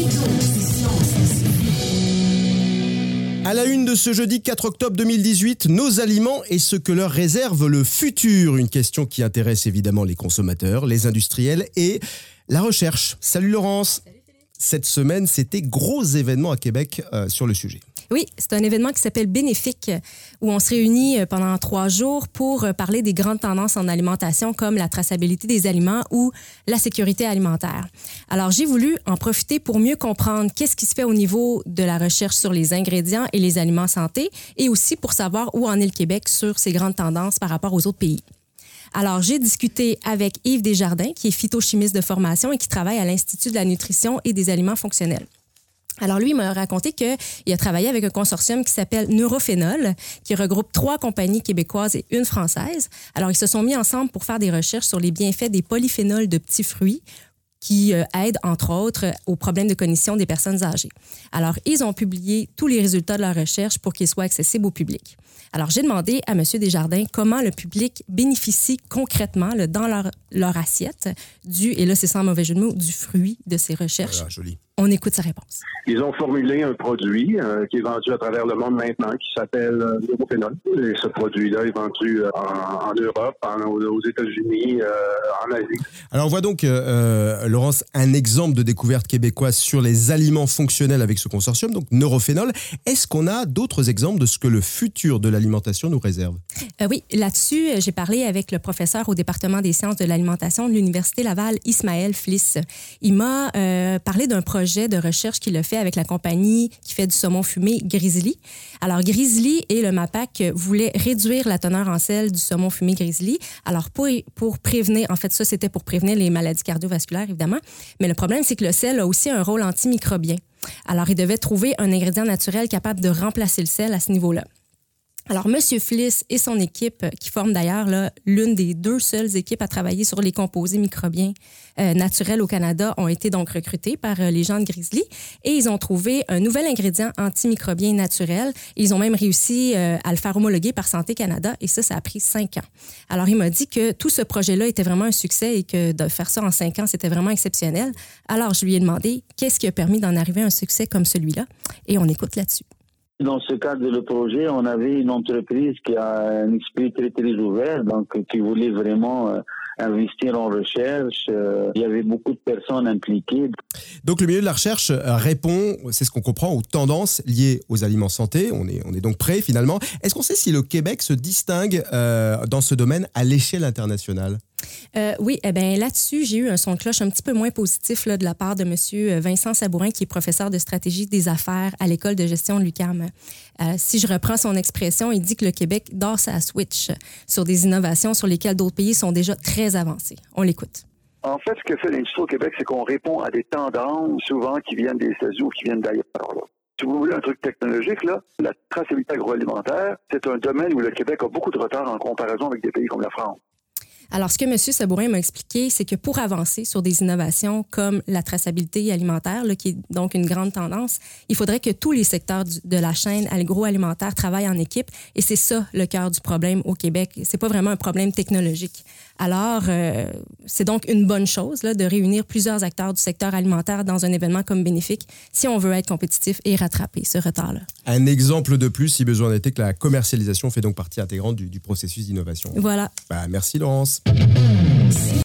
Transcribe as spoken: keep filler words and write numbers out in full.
À la une de ce jeudi quatre octobre deux mille dix-huit, nos aliments et ce que leur réserve le futur. Une question qui intéresse évidemment les consommateurs, les industriels et la recherche. Salut Laurence. Salut Philippe. Cette semaine, c'était gros événement à Québec euh, sur le sujet. Oui, c'est un événement qui s'appelle Bénéfique, où on se réunit pendant trois jours pour parler des grandes tendances en alimentation comme la traçabilité des aliments ou la sécurité alimentaire. Alors, j'ai voulu en profiter pour mieux comprendre qu'est-ce qui se fait au niveau de la recherche sur les ingrédients et les aliments santé et aussi pour savoir où en est le Québec sur ces grandes tendances par rapport aux autres pays. Alors, j'ai discuté avec Yves Desjardins, qui est phytochimiste de formation et qui travaille à l'Institut de la nutrition et des aliments fonctionnels. Alors lui, il m'a raconté qu'il a travaillé avec un consortium qui s'appelle Neurophénol, qui regroupe trois compagnies québécoises et une française. Alors, ils se sont mis ensemble pour faire des recherches sur les bienfaits des polyphénols de petits fruits qui euh, aident, entre autres, aux problèmes de cognition des personnes âgées. Alors, ils ont publié tous les résultats de leur recherche pour qu'ils soient accessibles au public. Alors, j'ai demandé à M. Desjardins comment le public bénéficie concrètement là, dans leur, leur assiette du, et là, c'est sans mauvais jeu de mots, du fruit de ces recherches. Voilà, joli. On écoute sa réponse. Ils ont formulé un produit euh, qui est vendu à travers le monde maintenant, qui s'appelle euh, Neurophénol. Et ce produit-là est vendu euh, en, en Europe, en, aux États-Unis, euh, en Asie. Alors, on voit donc, euh, Laurence, un exemple de découverte québécoise sur les aliments fonctionnels avec ce consortium, donc Neurophénol. Est-ce qu'on a d'autres exemples de ce que le futur de l'alimentation nous réserve? Euh, oui, là-dessus, j'ai parlé avec le professeur au département des sciences de l'alimentation de l'Université Laval, Ismaël Fliss. Il m'a euh, parlé d'un projet de recherche qu'il a fait avec la compagnie qui fait du saumon fumé Grizzly. Alors, Grizzly et le MAPAC voulaient réduire la teneur en sel du saumon fumé Grizzly. Alors, pour, pour prévenir, en fait, ça, c'était pour prévenir les maladies cardiovasculaires, évidemment. Mais le problème, c'est que le sel a aussi un rôle antimicrobien. Alors, il devait trouver un ingrédient naturel capable de remplacer le sel à ce niveau-là. Alors, M. Fliss et son équipe, qui forment d'ailleurs là, l'une des deux seules équipes à travailler sur les composés microbiens euh, naturels au Canada, ont été donc recrutés par euh, les gens de Grizzly et ils ont trouvé un nouvel ingrédient antimicrobien naturel. Ils ont même réussi euh, à le faire homologuer par Santé Canada et ça, ça a pris cinq ans. Alors, il m'a dit que tout ce projet-là était vraiment un succès et que de faire ça en cinq ans, c'était vraiment exceptionnel. Alors, je lui ai demandé qu'est-ce qui a permis d'en arriver à un succès comme celui-là et on écoute là-dessus. Dans ce cadre de projet, on avait une entreprise qui a un esprit très, très ouvert, donc qui voulait vraiment euh, investir en recherche. Euh, il y avait beaucoup de personnes impliquées. Donc, le milieu de la recherche répond, c'est ce qu'on comprend, aux tendances liées aux aliments santé. On est, on est donc prêt, finalement. Est-ce qu'on sait si le Québec se distingue euh, dans ce domaine à l'échelle internationale? Euh, oui, eh bien là-dessus, j'ai eu un son de cloche un petit peu moins positif là, de la part de M. Vincent Sabourin, qui est professeur de stratégie des affaires à l'École de gestion de l'U Q A M. Euh, si je reprends son expression, il dit que le Québec dort sa switch sur des innovations sur lesquelles d'autres pays sont déjà très avancés. On l'écoute. En fait, ce que fait l'industrie au Québec, c'est qu'on répond à des tendances, souvent, qui viennent des États-Unis ou qui viennent d'ailleurs. Là. Si vous voulez un truc technologique, là, la traçabilité agroalimentaire, c'est un domaine où le Québec a beaucoup de retard en comparaison avec des pays comme la France. Alors, ce que M. Sabourin m'a expliqué, c'est que pour avancer sur des innovations comme la traçabilité alimentaire, là, qui est donc une grande tendance, il faudrait que tous les secteurs du, de la chaîne agroalimentaire travaillent en équipe. Et c'est ça le cœur du problème au Québec. C'est pas vraiment un problème technologique. Alors, euh, c'est donc une bonne chose là, de réunir plusieurs acteurs du secteur alimentaire dans un événement comme Bénéfique si on veut être compétitif et rattraper ce retard-là. Un exemple de plus, si besoin était, que la commercialisation fait donc partie intégrante du, du processus d'innovation. Voilà. Bah, merci Laurence.